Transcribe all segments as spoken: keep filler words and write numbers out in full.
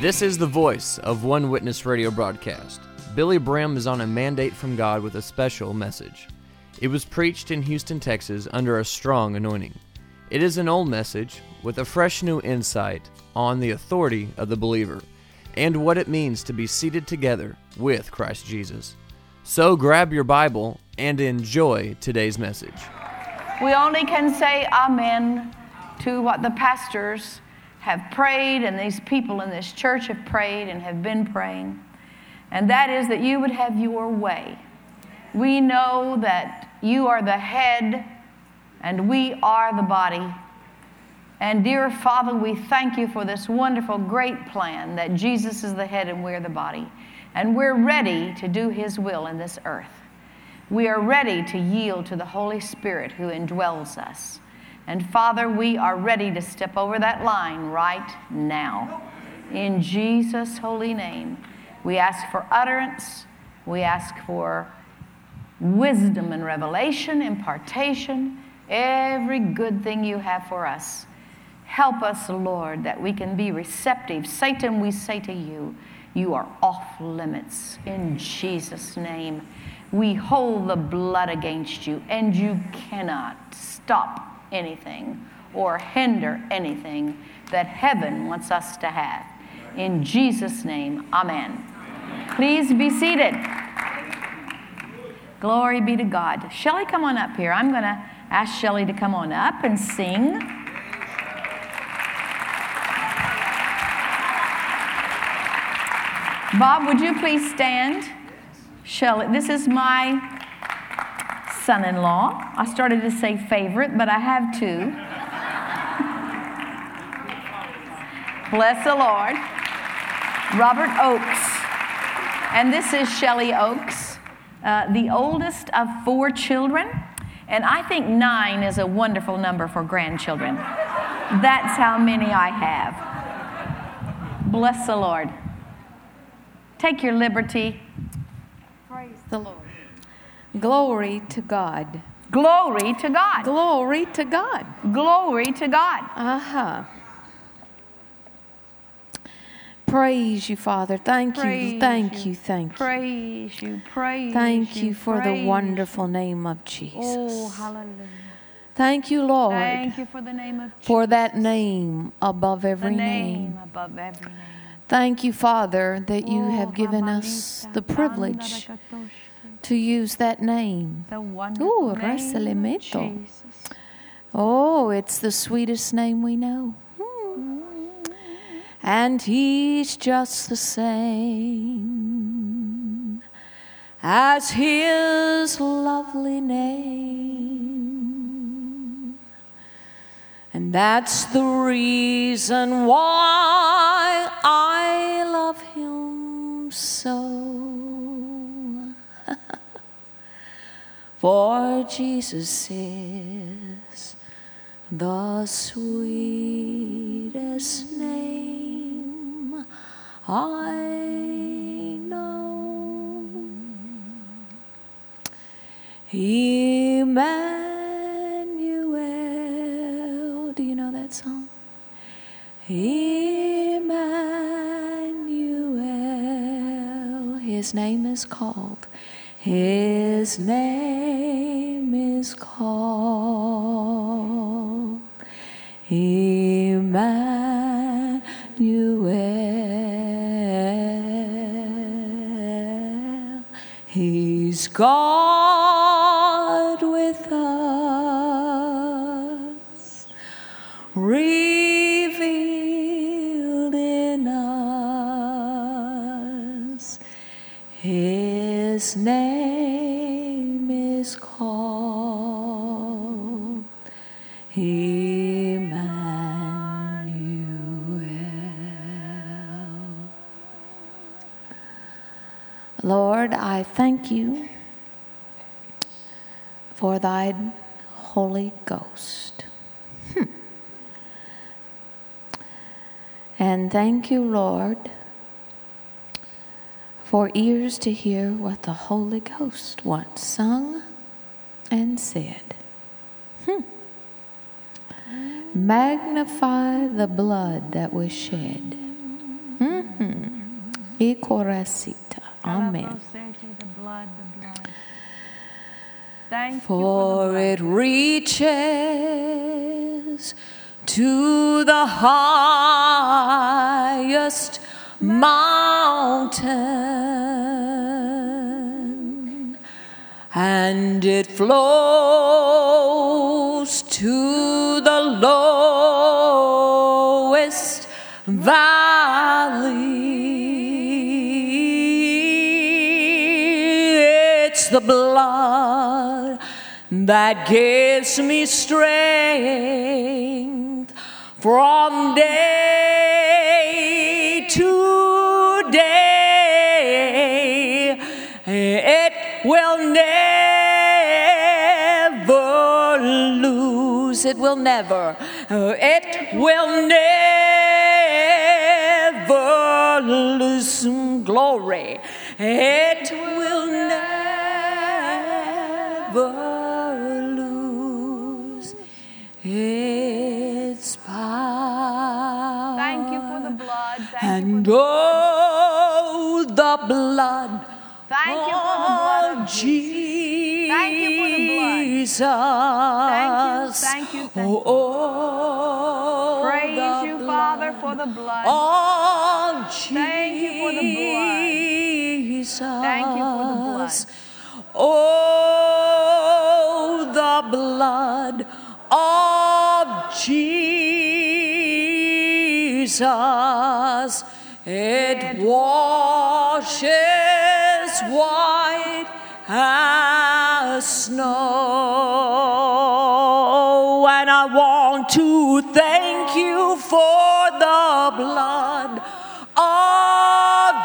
This is the voice of One Witness radio broadcast. Billy Brim is on a mandate from God with a special message. It was preached in Houston, Texas under a strong anointing. It is an old message with a fresh new insight on the authority of the believer and what it means to be seated together with Christ Jesus. So grab your Bible and enjoy today's message. We only can say amen to what the pastors have prayed and these people in this church have prayed and have been praying. And that is that you would have your way. We know that you are the head and we are the body. And dear Father, we thank you for this wonderful, great plan that Jesus is the head and we're the body. And we're ready to do His will in this earth. We are ready to yield to the Holy Spirit who indwells us. And Father, we are ready to step over that line right now. In Jesus' holy name, we ask for utterance. We ask for wisdom and revelation, impartation, every good thing you have for us. Help us, Lord, that we can be receptive. Satan, we say to you, you are off limits in Jesus' name. We hold the blood against you, and you cannot stop anything or hinder anything that heaven wants us to have. In Jesus' name, amen. Please be seated. Glory be to God. Shelley, come on up here. I'm going to ask Shelley to come on up and sing. Bob, would you please stand? Shelley, this is my son-in-law. I started to say favorite, but I have two. Bless the Lord. Robert Oakes. And this is Shelley Oakes, uh, the oldest of four children. And I think nine is a wonderful number for grandchildren. That's how many I have. Bless the Lord. Take your liberty. Praise the Lord. Glory to God. Glory to God. Glory to God. Glory to God. Uh-huh. Praise you, Father. Thank Praise you, thank you, you, thank you. Praise you, praise Thank you, you for praise the wonderful name of Jesus. Oh, hallelujah. Thank you, Lord. Thank you for the name of Jesus. For that name above every the name. name above every name. Thank you, Father, that you Oh, have given us the privilege to use that name. The wonderful Ooh, name of Reselemeto. Jesus. Oh, it's the sweetest name we know. Hmm. And He's just the same as His lovely name. And that's the reason why I love Him so. For Jesus is the sweetest name I know. Emmanuel. Do you know that song? Emmanuel. His name is called. His name is called Emmanuel. He's God with us, revealed in us. His name is called Emmanuel. Lord, I thank you for thy Holy Ghost. Hmm. And thank you, Lord, for ears to hear what the Holy Ghost once sung and said. Hmm. Magnify the blood that was shed. Mm-hmm. Ikoresita. Amen. The blood, the blood. Thank you For it reaches to the highest mountain, and it flows to the lowest valley. It's the blood that gives me strength from day to day. It will never lose. It will never. It will never lose glory. It will never lose its power. Thank you for the blood. Thank And you for oh, the blood Thank you for the blood of of Jesus. Thank you for the blood. Jesus. Thank you, thank you, thank you. Oh, oh, Praise the you, blood Father, for the blood. of Jesus. Thank you for the blood. Thank you for the blood. Oh, the blood of Jesus. It washes white as snow. And I want to thank you for the blood of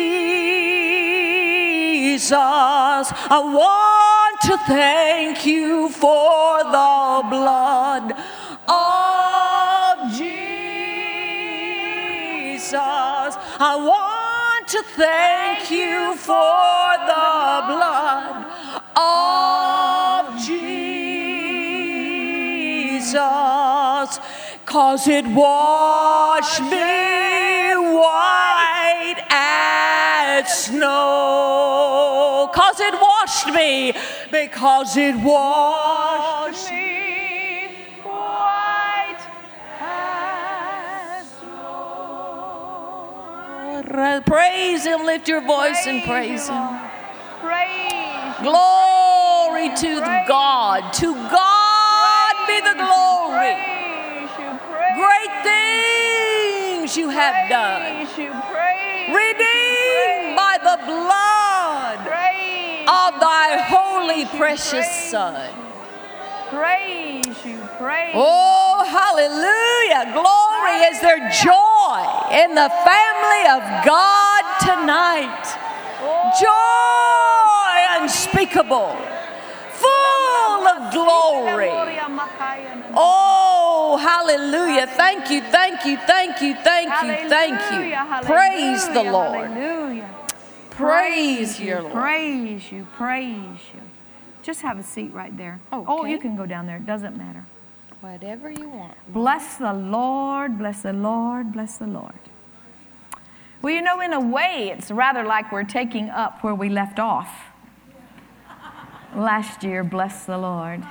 Jesus. I want to thank you for the blood of Jesus. I want to thank you for the blood of Jesus, 'cause it washed me white as snow. 'Cause it washed me, because it washed me white as snow. Praise Him, lift your voice and praise Him. Praise you. Glory to Praise God. To God be the glory. Praise you. Praise Great things you have done. Praise you. Praise Redeemed by the blood Praise of thy you, holy praise you, precious praise Son. Praise you. Praise Oh, hallelujah. Glory is there joy in the family of God tonight. Joy unspeakable, full of glory. Oh, hallelujah. Thank you, thank you, thank you, thank you, thank you. Praise the Lord. Hallelujah. Praise your Lord. Praise you. Praise you. Just have a seat right there. Oh, Okay. you can go down there. It doesn't matter. Whatever you want. Bless the Lord, bless the Lord, bless the Lord. Well, you know, in a way, it's rather like we're taking up where we left off last year. Bless the Lord.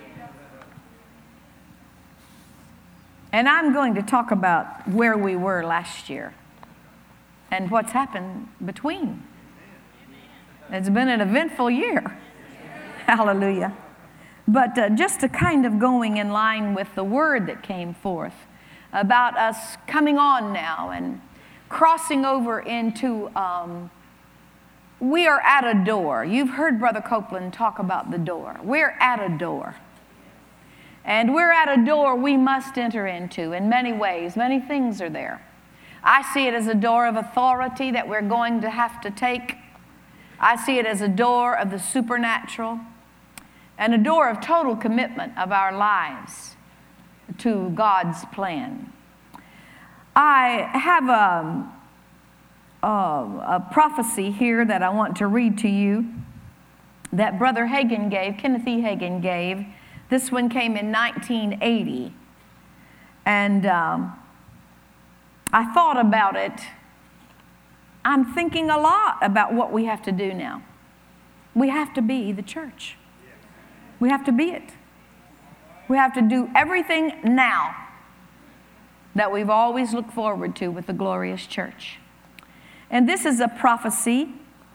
And I'm going to talk about where we were last year and what's happened between. It's been an eventful year. Hallelujah. But uh, just to kind of going in line with the word that came forth about us coming on now and crossing over into, um, we are at a door. You've heard Brother Copeland talk about the door. We're at a door. And we're at a door we must enter into in many ways. Many things are there. I see it as a door of authority that we're going to have to take. I see it as a door of the supernatural and a door of total commitment of our lives to God's plan. I have a, a, a prophecy here that I want to read to you that Brother Hagin gave, Kenneth E. Hagin gave. This one came in nineteen eighty. And um, I thought about it I'm thinking a lot about what we have to do now. We have to be the church. We have to be it. We have to do everything now that we've always looked forward to with the glorious church. And this is a prophecy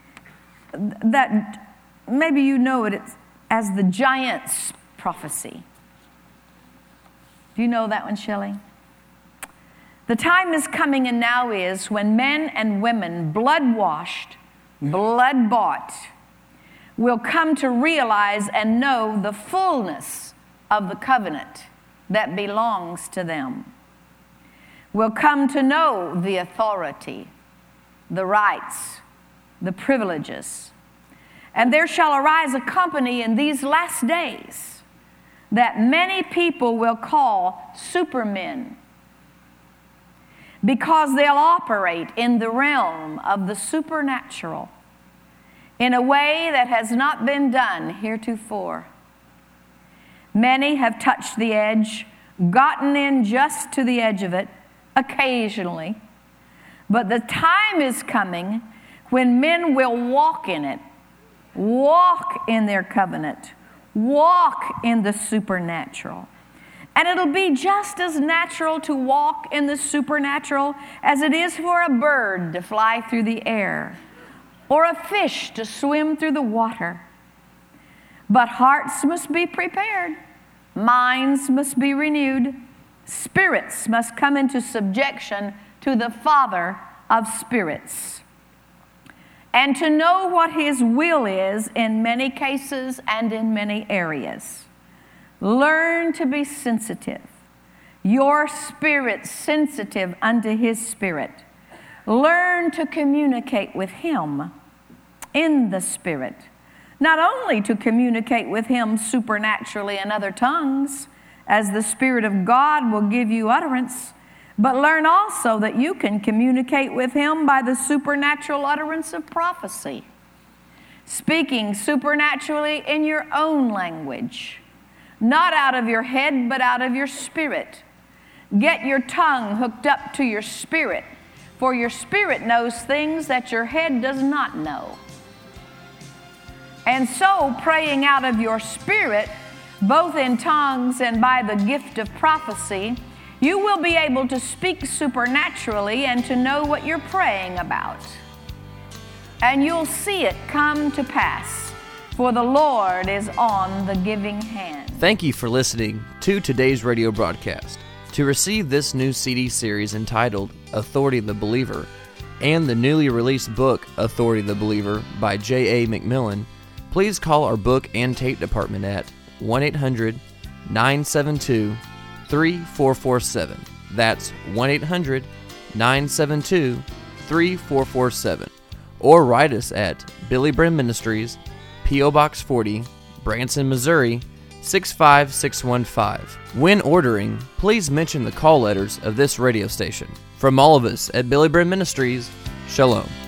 that maybe you know it as the giant's prophecy. Do you know that one, Shelley? The time is coming and now is when men and women, blood-washed, blood-bought, will come to realize and know the fullness of the covenant that belongs to them. Will come to know the authority, the rights, the privileges. And there shall arise a company in these last days that many people will call supermen, because they'll operate in the realm of the supernatural in a way that has not been done heretofore. Many have touched the edge, gotten in just to the edge of it, occasionally. But the time is coming when men will walk in it, walk in their covenant, walk in the supernatural. And it'll be just as natural to walk in the supernatural as it is for a bird to fly through the air or a fish to swim through the water. But hearts must be prepared. Minds must be renewed. Spirits must come into subjection to the Father of spirits. And to know what His will is in many cases and in many areas. Learn to be sensitive. Your spirit sensitive unto His Spirit. Learn to communicate with Him in the Spirit. Not only to communicate with Him supernaturally in other tongues, as the Spirit of God will give you utterance, but learn also that you can communicate with Him by the supernatural utterance of prophecy, speaking supernaturally in your own language. Not out of your head, but out of your spirit. Get your tongue hooked up to your spirit, for your spirit knows things that your head does not know. And so, praying out of your spirit, both in tongues and by the gift of prophecy, you will be able to speak supernaturally and to know what you're praying about. And you'll see it come to pass. For the Lord is on the giving hand. Thank you for listening to today's radio broadcast. To receive this new C D series entitled Authority of the Believer and the newly released book Authority of the Believer by J A McMillan, please call our book and tape department at one eight hundred nine seven two three four four seven. That's one eight hundred nine seven two three four four seven. Or write us at Billy Brim Ministries, P O Box forty, Branson, Missouri, six five six one five. When ordering, please mention the call letters of this radio station. From all of us at Billy Brim Ministries, Shalom.